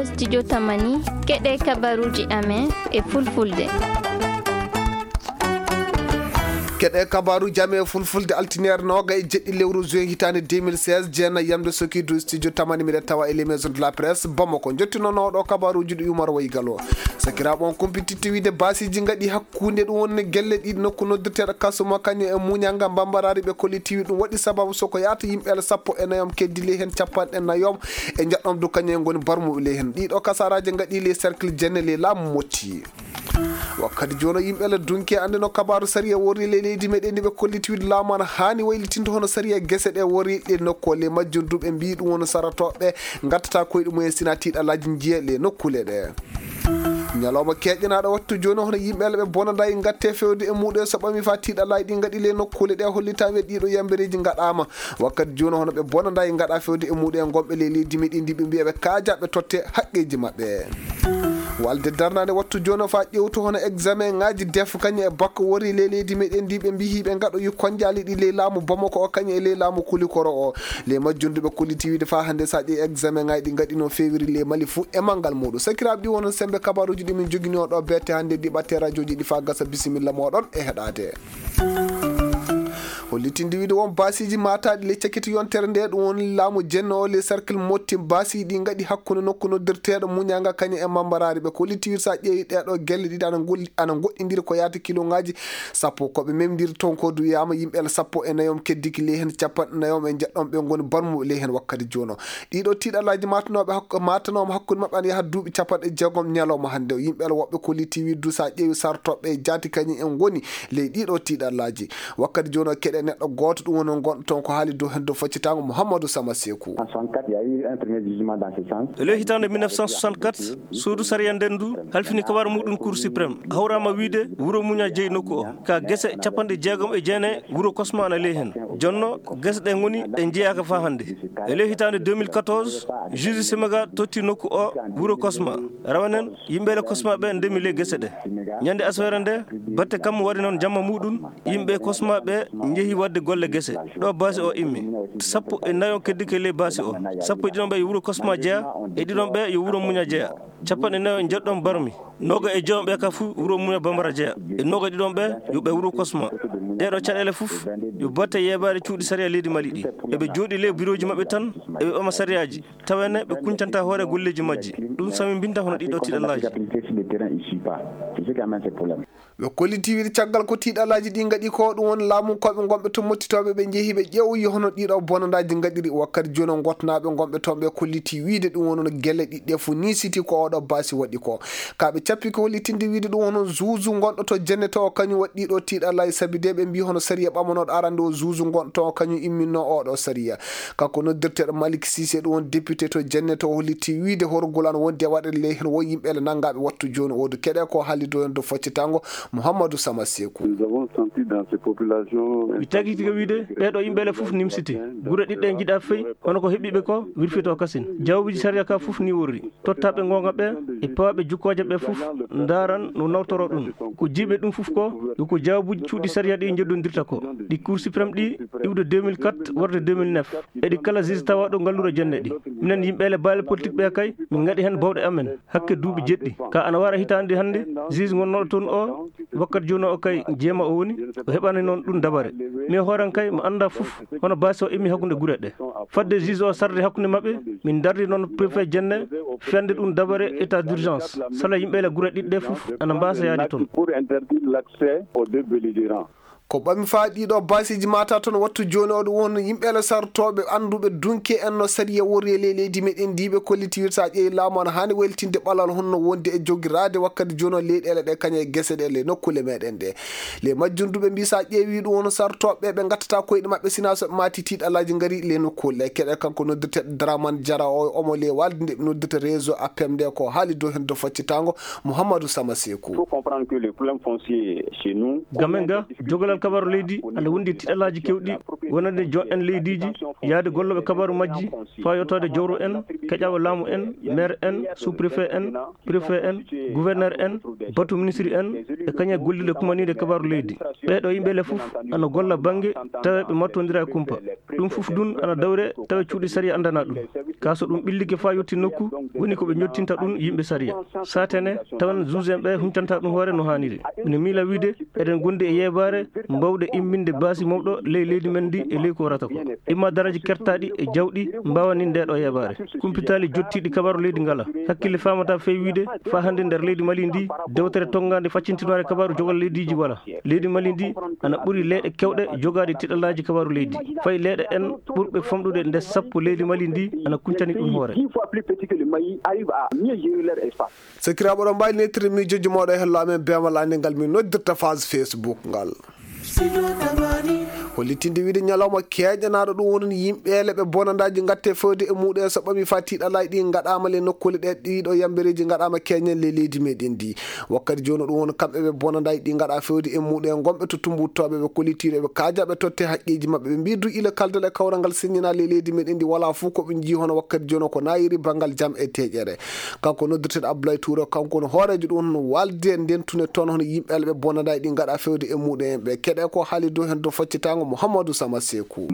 ɗo studio Tamani keɗe kabaruji amen e fulfulde. keɗe kabaru jame fulfulde altinaire noga e jeɗɗi lewru juin hitande 2016 jeena yamde sokidu studio Tamani miɗen tawa e les maisons de la presse Bamako jottinonoɗo kabaruji ɗo Oumar Waygalo sakiraɓe on compétitivité wiide basiji gaɗi hakkude ɗum wonne guelle ɗiɗi nokku noddirteɗo kasuma kañum e muñanga bambarari ɓe collectivi ɗum waɗi sababu soko yata yimɓe sappo e nayom keddi ley hen capanɗe nayom e jaɗɗom du kañum en goni barmuɓe ley hen ɗiɗo kasaraji gaɗi les cercle jenne les laamu motti wakkati jono yimɓe le dunke andino kabaru sariya wori le leydi meɗen ɓe collitiwide laamu ana hani waylitinde hono sariya guese ɗe wori ɗe nokku le majjunduɓe mbi ɗum woni saratoɓe gattata koyɗe mumen sina tiiɗalaji jiiya le nokkule ɗe ñalawma keƴƴanaɗo wattu joni hono yimɓele ɓe bonada e gatte fewde e muɗo so ɓami fa tiiɗalaji ɗi gaɗi le nokkule ɗe hollitami ɗiɗo yambereji gaɗama wakkati joni hono ɓe bonada e gaɗa fewde e muɗo e gonɓe le leydi meɗen ndi ɓe mbiya ɓe kaajaɓe totte haqqeji mabɓe walde darnade wattu joni fa ƴewtu hono examen ngaji def kañum e bakka wori le leydi meɗen ndi ɓe mbi ɓe gaɗo yukkonjali ɗi ley laamu Bamako o kañum e ley laamu Kulikoro o le majjunduɓe collectivité fa hande sa ƴeewi examen ngaji ɗi gaɗino février le Mali fou e manggal muɗum sakiraɓe ɗi wonon sembe kabaruji ɗi min jogini oɗo bette hande ɗi ɓatte radio ji ɗi fa gasa bisimilla moɗon e heɗade hollitinde wiide won basiji mataɗi le cakkiti yontere nde ɗum woni laamu jenno o le cercle motti basi ɗi gaɗi hakkude nokku noddirteɗo muñanga kañum e mambarari ɓe collitiwir sa ƴeewi ɗeɗo guelle ɗiɗi ana goɗɗidiri ko yaata kilo ngaji sappo koɓe memdiri toon ko du yama yimɓe sappo e nayom keddiki ley hen capanɗe nayom e jaɗɗon ɓe goni barmuɓe ley hen wakkati jono ɗiɗo tiiɗalaji matanoma hakkude mabɓe ana yaaha duuɓi capanɗe jeegom ñalawma hande yimɓe woɓɓe collitiwir du sa ƴeewi sartoɓe e jaati kañum en goni ley ɗiɗo tiiɗalaji wakkati jono keɗe neɗɗo goto ɗum woni gonɗo toon ko haali dow hen dow faccitango Mouhamadou Sama Sekou le hitande 1964 suudu sariya nden du halfini kabaru muɗum cour suprême hawrama wiide wuuro muña jeeyi nokku o ka guese capanɗe jeegom e jeenayi wuuro Kosma ana ley hen jonno guese ɗe goni ɗe jeeyaka fa hande e le hitande 2014 juge Simaga totti nokku o wuuro Kosma rawanen yimɓele Kosma ɓe ndemi le guese ɗe ñande aswere nde batte kam waɗi noon jamma muɗum yimɓe Kosma ɓe jeehi wadde golle guese ɗo basi o immi sappo e nayo keddike ley basi o sappo e ɗiɗon ɓe yo wuuro Kosma jeeya e ɗiɗon ɓe yo wuuro muña jeeya capanɗe nayo e jeɗɗon barmi noga e joom ɓe ka fuu wuuro muña bambara jeeya e noga ɗiɗon ɓe yo ɓe wuuro Kosma ɗeɗo caɗele fof yo batte yeɓade cuuɗi sariya leydi Mali ɗi eɓe jooɗi ley bureau ji mabɓe tan eɓe ɓama sariyaji tawene ɓe kuncanta hoore golleji majji ɗum sami binta hono ɗiɗo tiɗallaji ɓe collitiwide caggal ko tiiɗalaji ɗi gaɗi ko ɗum woni laamu koɓe gonɓe to mottitoɓe ɓe jeehi ɓe ƴeewi hono ɗiɗo bonadaji gaɗiri wakkati joni gotnaɓe gonɓe toon ɓe kolliti wiide ɗum wonono guelle ɗiɗɗe fo ni siti ko oɗo basi waɗi ko kaɓe cappi ko hollitinde wiide ɗum wono juuju gonɗo to jenne to kañum waɗi ɗiɗo tiiɗalaji saabi de ɓe mbi hono sariya ɓamanoɗo arande o juuju gonɗo to kañum imminno oɗo sariya kanko noddirteɗo Malick Cissé ɗum woni député to jenne to holliti wiide horgol an wonde waɗe ley hen won yimɓele nangaɓe wattu joni odu keɗe ko haali do hen do faccitango Mouhamadou Sama Sekou mi tagui tiga wiide ɓeɗo yimɓele foof nimsiti guure ɗiɗɗe jiiɗa feyi hono ko heeɓiɓe ko wirfito kasin jawbiji sariya ka foof ni worri tottaɓe gonga ɓe e pawaɓe jukkoje ɓe foof daran no nawtoro ɗum ko jiiɓe ɗum foof ko yoko jawbuji cuuɗi sariya ɗi jeddodirta ko ɗi cour suprême ɗi iwde 2004 warde 2009 eɗi kala juge tawaɗo ngalluro jenne ɗi minen yimɓele baale politique ɓe kay min gaɗi hen bawɗe amen hakke duuɓi jeɗɗi ka ana wara hitande hande juge gonnoɗo toon o wakkati joni o kay jeema o woni o heɓani noon ɗum dabare mi hooran kay mi anda foof hono basi o immi hakkude guure ɗe fadde juge o sarde hakkude mabɓe min dardi noon préfet jenne fende ɗum dabare état d' urgence sala yimɓele guure ɗiɗɗe foof ana mbasa yaade toon ko ɓami fa ɗiɗo basiji mata toon wattu joni oɗo won yimɓele sartoɓe anduɓe dunke en no sariya wori e leydi meɗen ndiɓe collitiwir sa ƴeewi laamu ana hani weltinde ɓalal honno wonde e jogirade wakkati joni o leyɗele ɗe kañum e guese ɗe le nokkule meɗen ɗe le majjunduɓe mbi sa ƴeewi ɗum won sartoɓe ɓe gattata koyɗe mabɓe sina so ɓe mati tiiɗalaji gaari le nokkule ɗe keɗe kanko noddirteɗo Dramane Diarra o omo le walde nde ɓe noddirta réseau APM nde ko haali dow hen do faccitango Mouhamadou Sama Sekou gamen ga jogolal kabaru leydi ana wondi tiɗalaji kewɗi wonande jo en leydiji yaade golloɓe kabaru majji fa yottode jawru en keƴawo laamu en maire en sous préfet en préfet en gouverneur en batu ministre en e kañe gollide kumanide kabaru leydi ɓeɗo yimɓele foof ana golla banggue tawa ɓe mattodira e kumpa ɗum foof dun ana dawre tawa cuuɗi sariya andana ɗum ka so ɗum ɓillike fa yetti nokku woni ko ɓe ñottinta ɗum yimɓe sariya satene tawan juge en ɓe huncanta ɗum hoore no hanniri ene miila wiide eɗen gondi e yebare mbawɗe imminde baasi mawɗo ley leydi men ndi e ley ko warata ko imma daraji kertaɗi e jawɗi mbawani ndeɗo yebare kumpitali jottiɗi kabaru leydi ngala hakkille famata fewiide fa hannde nder leydi Mali ndi dewtere tongade faccintinore kabaru jogal leydiji wala leydi Mali ndi ana ɓuuri leyɗe kewɗe jogade tiɗalaji kabaru leydi fayi leyɗe en ɓurɓe famɗude nde sappo leydi Mali ndi ana kuncani ɗum hoore sekiraɓo ɗo mbaynitiri miijoji moɗo e hello amen bemal ande ngal min noddirta phase Facebook ngal hollitinde wiide ñalawma keeƴanaɗo ɗum woni yimɓeele ɓe bonandaji gatte fewde e muɗum so ɓami fa tiɗalaji ɗi gaɗama le nokkule ɗe ɗiɗo yambereji gaɗama keñen le leydi meɗen ndi wakkati joni ɗum woni kamɓe ɓe bonandaji ɗi gaɗa fewde e muɗum gomɓe to tumbuttoɓe ɓe kollitireɓe kajaɓe totte haqqeji mabɓe ɓe mbidu ila kaldal e kawral ngal signina le leydi meɗen ndi wala fou koɓe jii hono wakkati joni ko nayiri banggal jaam e teƴere kanko noddirteɗo Abdoulaye Touré kanko no hoorejo ɗum hono walde ndentune toon hono yimɓeele ɓe bonandaji ɗi gaɗa fewde e muɗum ɓe keɗe ko haali dow hen dow foccitago Mouhamadou Sama Sekou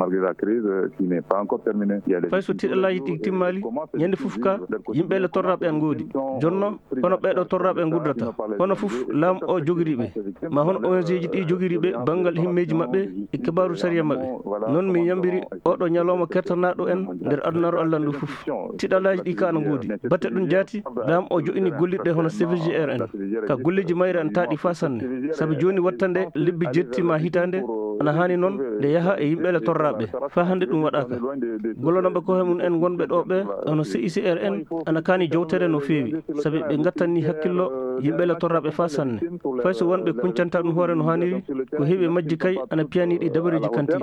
fay so tiɗalaji ɗi timmali ñande fof ka yimɓeele torraɓe en goodi jonno hono ɓeɗo torraɓe en guddata hono fof laamu o jogoriɓe ma hono ONG ji ɗi jogoriɓe banggal himmeji mabɓe e kebaru sariya mabɓe noon min yambiri oɗo ñalawma kertanaɗo en nder adunaro Allah ndu fof tiɗalaji ɗi ka ana goodi batte ɗum jaati laamu o joɗini gollirɗe hono CVGR en ka golleji mayre en taaɗi fa sanne saabu joni wattande lebbi jettima hitande ana hani noon nde yaha e yimɓeele torraɓe fa hande ɗum waɗaka gollonoɓe koye mum en gonɓe ɗo ɓe hono CICR en ana kani jowtere no feewi saabi ɓe gattanni hakkillo yimɓeele torraɓe fa sanne fay so wonɓe kuncanta ɗum hoore no hanniri ko heewi majji kay ana piyaniɗi dabareji kantiɗi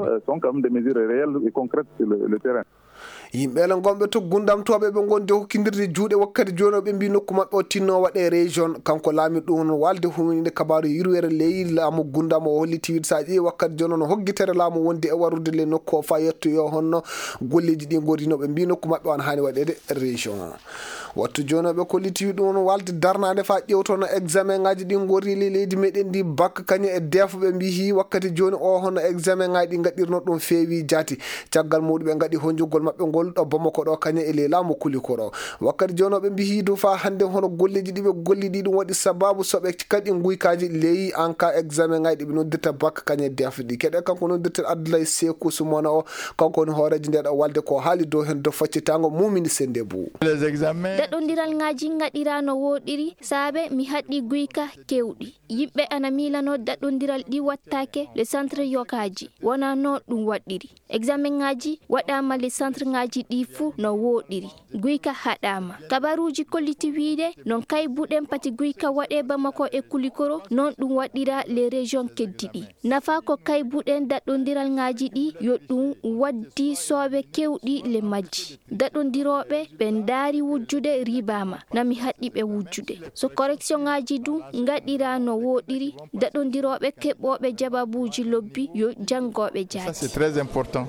yimɓeele gonɓe to gundamtoɓe ɓe gonde hokkidirde juuɗe wakkati joni ɓe mbi nokku mabɓe o tinno waɗe région kanko laami ɗum walde huminide kabaru yirwere ley laamu gundam o holliti wiide sa ƴeewi wakkati joni no hogguitere laamu wonde e warude le nokku o fa yettoyo honno golleji ɗi godinoɓe mbi nokku mabɓe on hani waɗede région wattu joni ɓe kolliti ɗum walde darnade fa ƴewtono examen ngaji ɗi gorili leydi meɗen ndi bac kañum e defo ɓe mbi hi wakkati joni o hono examen ngaji ɗi gaɗirno ɗum feewi jaati caggal muɗum ɓe gaɗi honjugol mabɓe ngol ɗo Bamako ɗo kañum e le laamu Kuliko ɗo wakkati joni ɓe mbi hiidu fa hande hono golleji ɗi ɓe golliɗi ɗum waɗi sababu soɓe kadi guykaji leyi en cas examen ngaji ɗiɓe noddirta bac kañum e defo ɗi keɗe kanko noddirta Abdoulaye Sekou Soumana o kanko woni hooreji ndeɗo walde ko haali dow hen dow faccitango mumini sende bou daɗodiral ngaji gaɗirano woɗiri saabe mi haɗɗi guyka kewɗi yimɓe ana milano daɗodiral ɗi wattake le centre yokaji wona no ɗum waɗɗiri examen ngaji waɗama le centre ngaji ɗi fuu no woɗiri guyka haɗama kabaruji kolliti wiide non kay buɗen pati guyka waɗe Bamako e Kulikoro non ɗum waɗira les régions keddiɗi nafa ko kay buɗen daɗodiral ngaji ɗi yo ɗum waddi sooɓe kewɗi le majji daɗodiroɓe ɓe daari wujjude ribama nami haɗɗi ɓe wujjude so correction ngaji du gaɗira no woɗiri daɗodiroɓe keɓoɓe jababuji lobbi yo jangoɓe jaati. Ça c'est très important.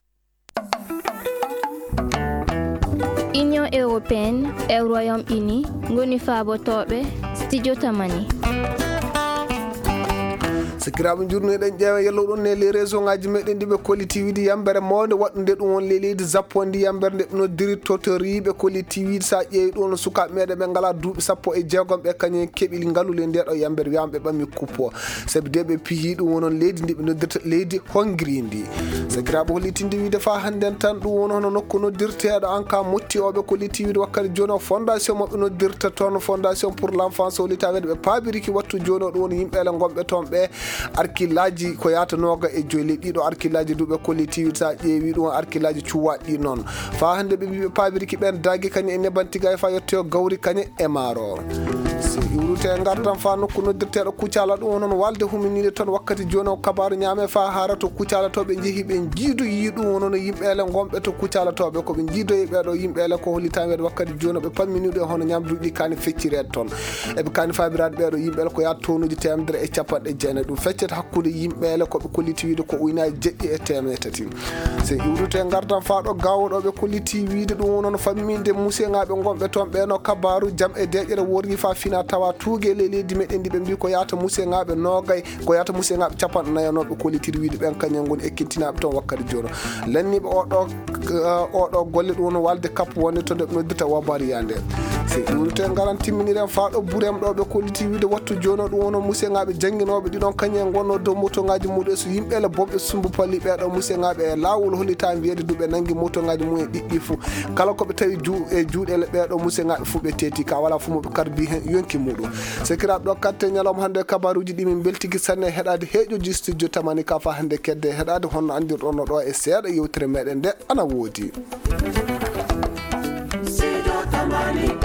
Union européenne e Royaume-Uni ngoni faabotoɓe studio tamani sikiraɓe jurnoɗen ƴeewa yello ɗon ne les réseau ngaji meɗen ɗiɓe kolliti wiide yambere mawde waɗude ɗum won le leydi Japon ndi yambere nde ɓe noddiri totoriɓe kolliti wiide sa ƴeewi ɗum no sukaɓe meɗen ɓe ngala duuɓi 16 ɓe kañum keeɓi ngalule ndeɗo yambere wiyama ɓe ɓammi kuppo saabi de ɓe pihi ɗum wonon leydi ndi ɓe noddirta leydi Hongrie ndi sikiraɓe hollitinde wiide fa hannden tan ɗum won hono nokku noddirteɗo en cas motti oɓe kolliti wiide wakkati joni o fondation mabɓe noddirta toon fondation pour l'enfance hollita wede ɓe pabiriki wattu joni o ɗum woni yimɓeele gonɓe toon ɓe arkillaji ko yatanoga e joyi ɗiɗo arkillaji duɓe kolliti sa ƴeewi ɗum arkillaji cuwaɗɗi noon fa hande ɓe mbiɓe pabiriki ɓen dagui kañum e nebantiga fa yettoyo gawri kañum e maaro so iwrute gardan fa nokku noddirteɗo Kucala ɗum noon walde huminide toon wakkati joni o kabaru ñaame fa haara to Kucala to ɓe jeehi ɓe jiidoyi ɗum wonono yimɓeele gonɓe to Kucala toɓe koɓe jiidoyi ɓeɗo yimɓeele ko hollitami wede wakkati joni ɓe pamminiɗo hono ñamduɗi kani feccirede toon eɓe kani fabirade ɓeɗo yimɓeele ko yaha tonuji temedere e capanɗe jeenayi ɗum feccete hakkude yimɓeele koɓe kolliti wiide ko ujunaje jeɗɗi e temedde tati so iwrute gardan fa ɗo gawoɗo ɓe kolliti wiide ɗum wonono famminde museŋaɓe gonɓe toon ɓeno kabaru jaam e deƴƴere worri fa fina tawa tuugue le leydi meɗen ndi ɓe mbi ko yahata museŋaɓe nogay ko yahata museŋaɓe capanɗe nayyi noon ɓe kollitiri wiide ɓen kañum goni ekkintinaɓe toon wakkati joni lanniɓe oɗo oɗo golle ɗum no walde kappo wonde to nde noddita wabari yande si ɗurte garan timminiren faaɗo burem ɗo ɓe kolliti wiide wattu jono ɗum wono museŋaɓe jangguinoɓe ɗiɗon kañum gonno dow moto ngaji muɗum so yimɓele bomɓe sumbu palli ɓeɗo museŋaɓe e lawol hollita wiyede duɓe nangi moto ngaji mumen ɗiɗɗi fou kala koɓe tawi juuɗele ɓeɗo museŋaɓe fou ɓe teeti ka wala fo moɓe karbi hen yonki muɗum sekiraɓe ɗo katte ñalawma hande kabaruji ɗi min beltigui sanne heɗade heeƴoji studio tamani ka fa hande kedde heɗade honno andirɗon ɗo e seeɗa yewtere meɗen nde ana woodi.